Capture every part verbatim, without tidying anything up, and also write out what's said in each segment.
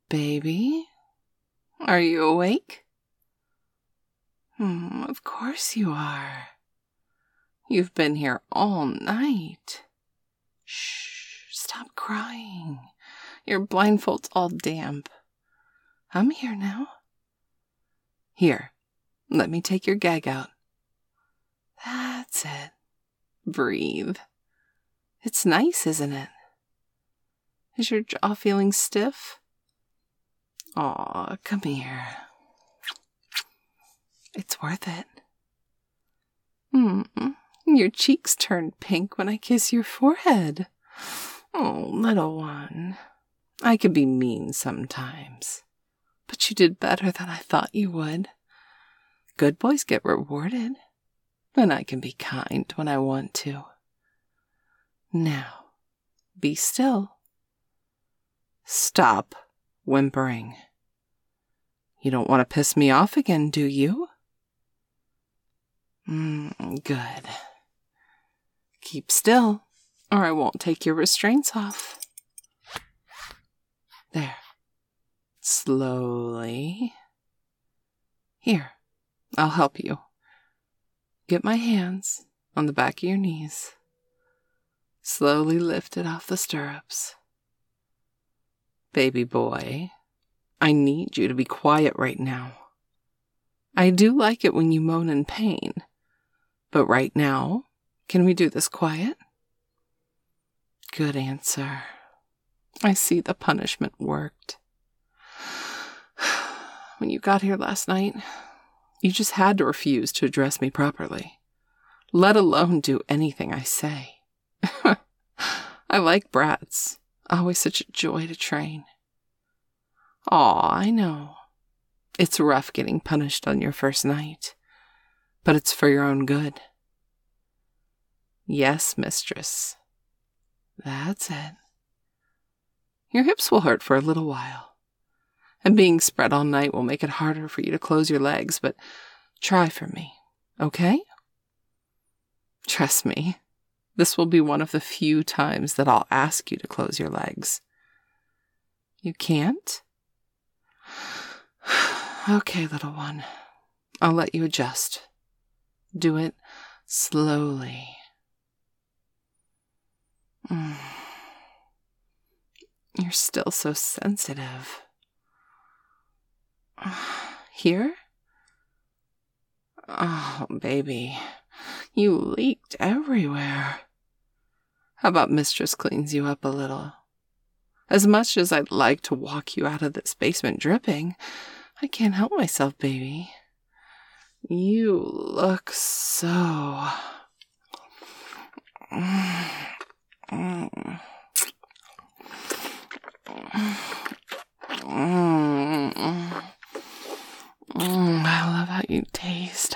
Baby, are you awake? Hmm, of course you are. You've been here all night. Shh, stop crying. Your blindfold's all damp. I'm here now. Here, let me take your gag out. That's it. Breathe. It's nice, isn't it? Is your jaw feeling stiff? Aw, come here. It's worth it. Hmm, your cheeks turn pink when I kiss your forehead. Oh, little one. I could be mean sometimes, but you did better than I thought you would. Good boys get rewarded, and I can be kind when I want to. Now, be still. Stop whimpering. You don't want to piss me off again, do you? Mm, good. Keep still, or I won't take your restraints off. There. Slowly. Here, I'll help you. Get my hands on the back of your knees. Slowly lift it off the stirrups. Baby boy, I need you to be quiet right now. I do like it when you moan in pain, but right now, can we do this quiet? Good answer. I see the punishment worked. When you got here last night, you just had to refuse to address me properly, let alone do anything I say. I like brats. Always such a joy to train. Aw, I know. It's rough getting punished on your first night, but it's for your own good. Yes, mistress. That's it. Your hips will hurt for a little while, and being spread all night will make it harder for you to close your legs, but try for me, okay? Trust me. This will be one of the few times that I'll ask you to close your legs. You can't? Okay, little one. I'll let you adjust. Do it slowly. Mm. You're still so sensitive. Here? Oh, baby. You leaked everywhere. How about Mistress cleans you up a little? As much as I'd like to walk you out of this basement dripping, I can't help myself, baby. You look so... Mm. Mm. Mm. Mm. I love how you taste.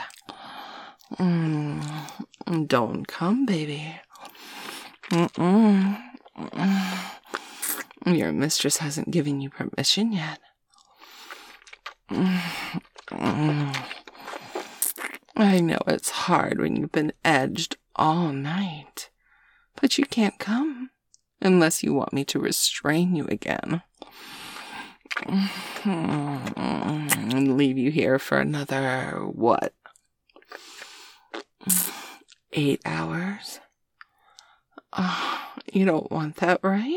Mm. Don't come, baby. Mm-mm. Mm. Your mistress hasn't given you permission yet. Mm. Mm. I know it's hard when you've been edged all night, but you can't come unless you want me to restrain you again. And leave you here for another, what? Eight hours? Oh, you don't want that, right?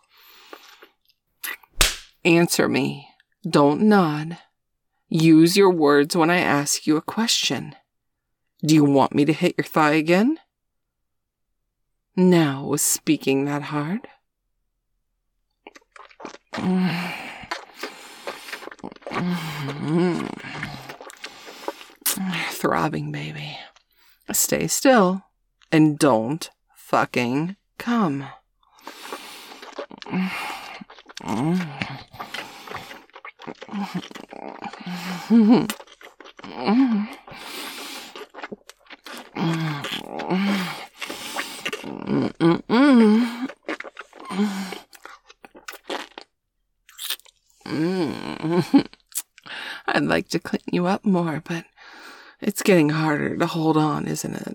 Answer me. Don't nod. Use your words when I ask you a question. Do you want me to hit your thigh again? Now, was speaking that hard? Throbbing, baby. Stay still and don't fucking come. I'd like to clean you up more, but it's getting harder to hold on, isn't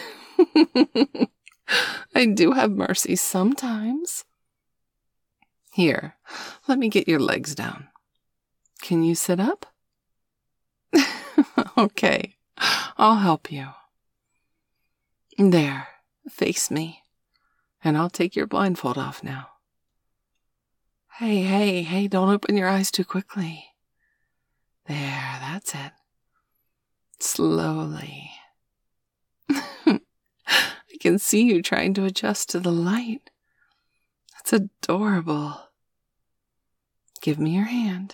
it? I do have mercy sometimes. Here, let me get your legs down. Can you sit up? Okay, I'll help you. There, face me, and I'll take your blindfold off now. Hey, hey, hey, don't open your eyes too quickly. There, that's it. Slowly. I can see you trying to adjust to the light. That's adorable. Give me your hand.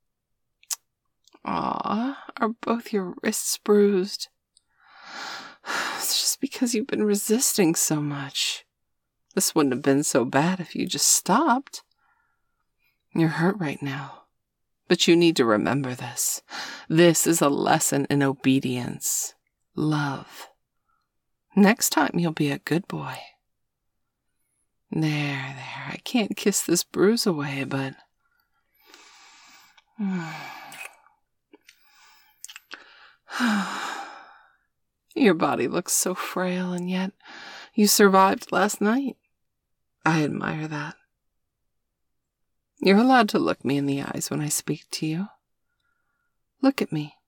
Aw, are both your wrists bruised? It's just because you've been resisting so much. This wouldn't have been so bad if you just stopped. You're hurt right now, but you need to remember this. This is a lesson in obedience, love. Next time you'll be a good boy. There, there, I can't kiss this bruise away, but... Your body looks so frail, and yet you survived last night. I admire that. You're allowed to look me in the eyes when I speak to you. Look at me.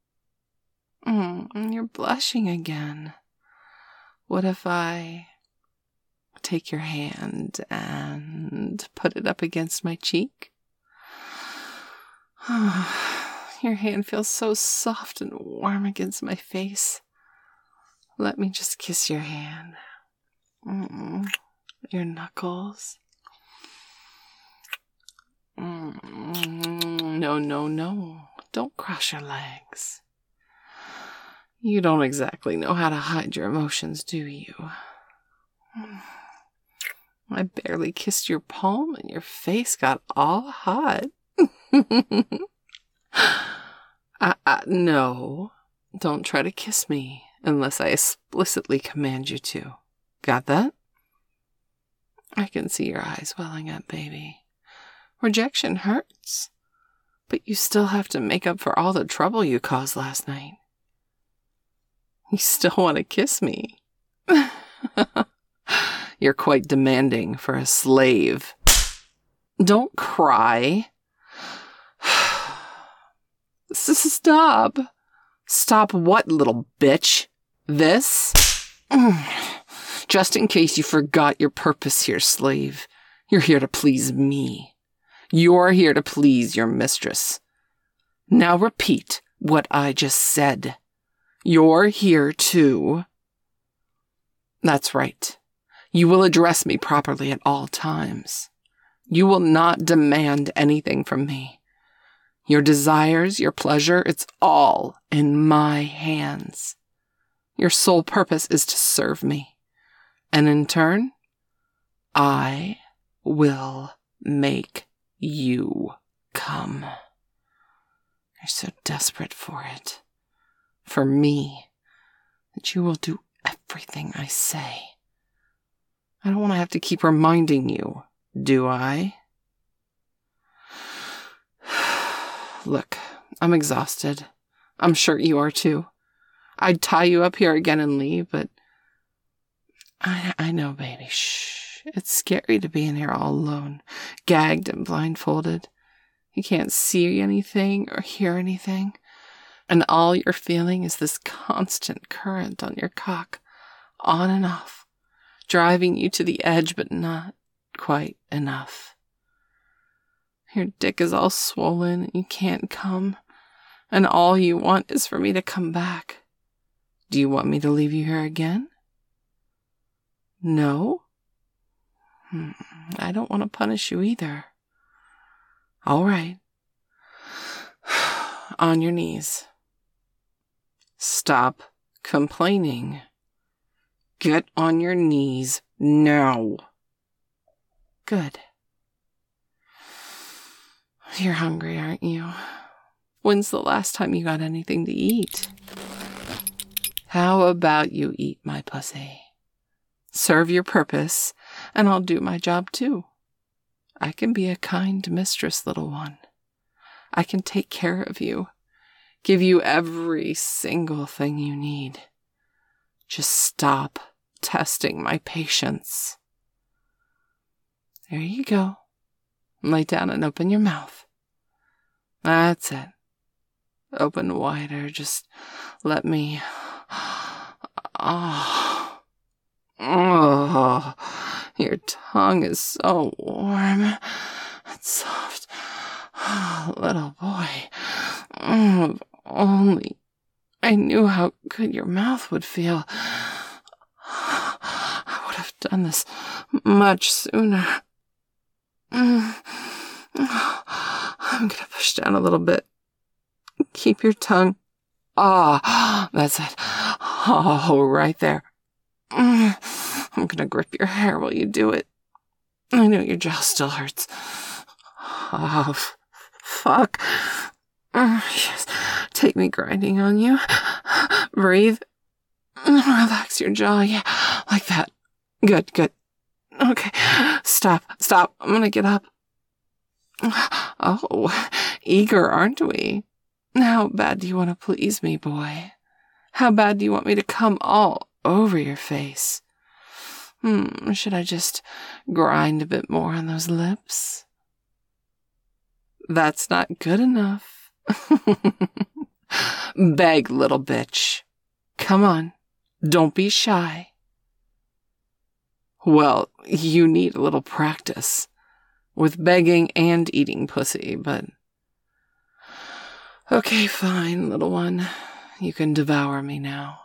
Mm, you're blushing again. What if I take your hand and put it up against my cheek? Your hand feels so soft and warm against my face. Let me just kiss your hand. Mm, your knuckles. Mm, no, no, no. Don't cross your legs. You don't exactly know how to hide your emotions, do you? I barely kissed your palm and your face got all hot. uh, uh, no, don't try to kiss me unless I explicitly command you to. Got that? I can see your eyes welling up, baby. Rejection hurts, but you still have to make up for all the trouble you caused last night. You still want to kiss me. You're quite demanding for a slave. Don't cry. Stop. Stop what, little bitch? This? Just in case you forgot your purpose here, slave. You're here to please me. You're here to please your mistress. Now repeat what I just said. You're here to... That's right. You will address me properly at all times. You will not demand anything from me. Your desires, your pleasure, it's all in my hands. Your sole purpose is to serve me. And in turn, I will make you come. You're so desperate for it. For me. That you will do everything I say. I don't want to have to keep reminding you, do I? Look, I'm exhausted. I'm sure you are too. I'd tie you up here again and leave, but... I, I know, baby. Shh. It's scary to be in here all alone, gagged and blindfolded. You can't see anything or hear anything. And all you're feeling is this constant current on your cock, on and off, driving you to the edge, but not quite enough. Your dick is all swollen and you can't come, and all you want is for me to come back. Do you want me to leave you here again? No? Hmm, I don't want to punish you either. All right. On your knees. Stop complaining. Get on your knees now. Good. You're hungry, aren't you? When's the last time you got anything to eat? How about you eat my pussy? Serve your purpose, and I'll do my job too. I can be a kind mistress, little one. I can take care of you, give you every single thing you need. Just stop testing my patience. There you go. Lay down and open your mouth. That's it. Open wider. Just let me... Oh. Oh. Your tongue is so warm and soft. Oh, little boy. Oh, if only I knew how good your mouth would feel. I would have done this much sooner. I'm gonna push down a little bit. Keep your tongue. Ah, oh, that's it. Oh, right there. I'm gonna grip your hair while you do it. I know your jaw still hurts. Oh, f- fuck. Yes. Take me grinding on you. Breathe. Relax your jaw. Yeah, like that. Good, good. Okay, stop, stop. I'm gonna get up. Oh, eager, aren't we? How bad do you want to please me, boy? How bad do you want me to come all over your face? Hmm, should I just grind a bit more on those lips? That's not good enough. Beg, little bitch. Come on, don't be shy. Well, you need a little practice with begging and eating pussy, but... Okay, fine, little one. You can devour me now.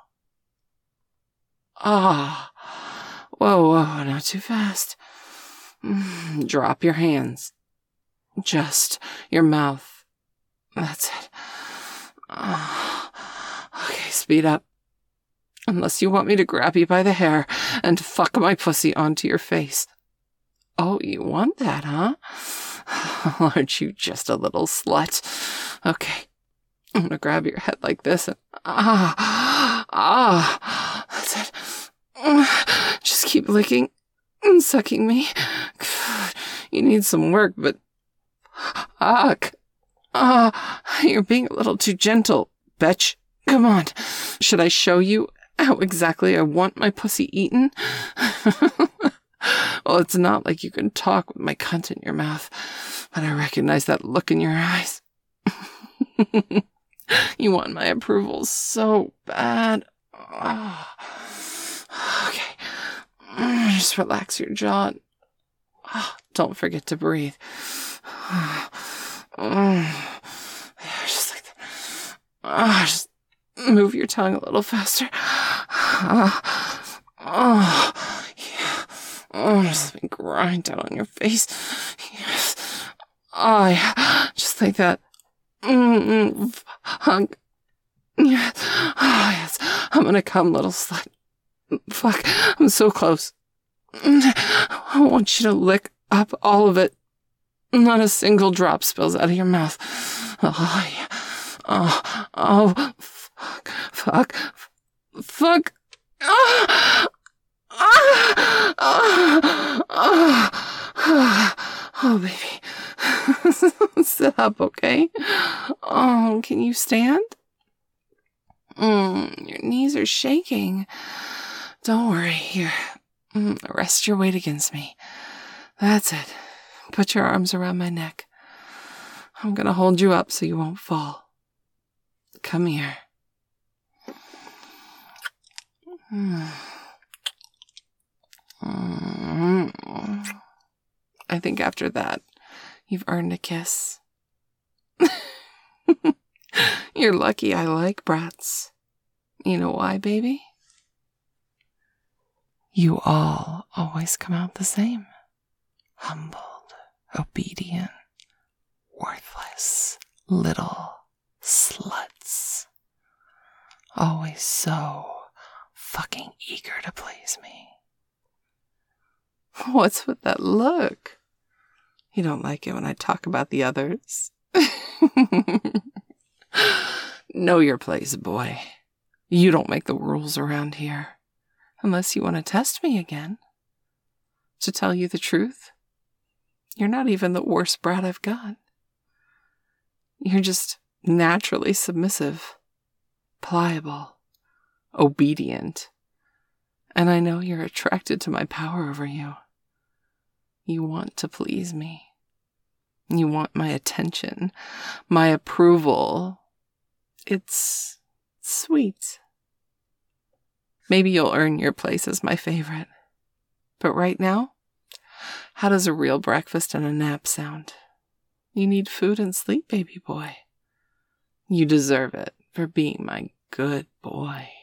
Ah. Whoa, whoa, not too fast. Drop your hands. Just your mouth. That's it. Oh. Okay, speed up. Unless you want me to grab you by the hair and fuck my pussy onto your face. Oh, you want that, huh? Aren't you just a little slut? Okay, I'm gonna grab your head like this and... Ah, ah, that's it. Just keep licking and sucking me. You need some work, but... Fuck. Ah, you're being a little too gentle, bitch. Come on. Should I show you how exactly I want my pussy eaten? Well, it's not like you can talk with my cunt in your mouth, but I recognize that look in your eyes. You want my approval so bad. Oh. Okay. Just relax your jaw. Oh, don't forget to breathe. There, just like that. Oh, just move your tongue a little faster. Oh, oh, yeah. Oh, just let me grind down on your face. Yes. Oh, yeah. Just like that. Mm-mm. Hug. Yes. Oh, yes. I'm gonna come, little slut. Fuck. I'm so close. I want you to lick up all of it. Not a single drop spills out of your mouth. Oh, yeah. Oh, oh, fuck, fuck, fuck. Ah, ah, ah, ah, oh, baby. Sit up, okay? Oh, can you stand? Mm, your knees are shaking. Don't worry. Here, mm, rest your weight against me. That's it. Put your arms around my neck. I'm gonna hold you up so you won't fall. Come here. Mm. Mm. I think after that, you've earned a kiss. You're lucky I like brats. You know why, baby? You all always come out the same. Humbled, obedient, worthless, little sluts. Always so fucking eager to please me. What's with that look? You don't like it when I talk about the others? Know your place, boy. You don't make the rules around here. Unless you want to test me again. To tell you the truth, you're not even the worst brat I've got. You're just naturally submissive, pliable, obedient. And I know you're attracted to my power over you. You want to please me. You want my attention, my approval. It's sweet. Maybe you'll earn your place as my favorite. But right now, how does a real breakfast and a nap sound? You need food and sleep, baby boy. You deserve it for being my good boy.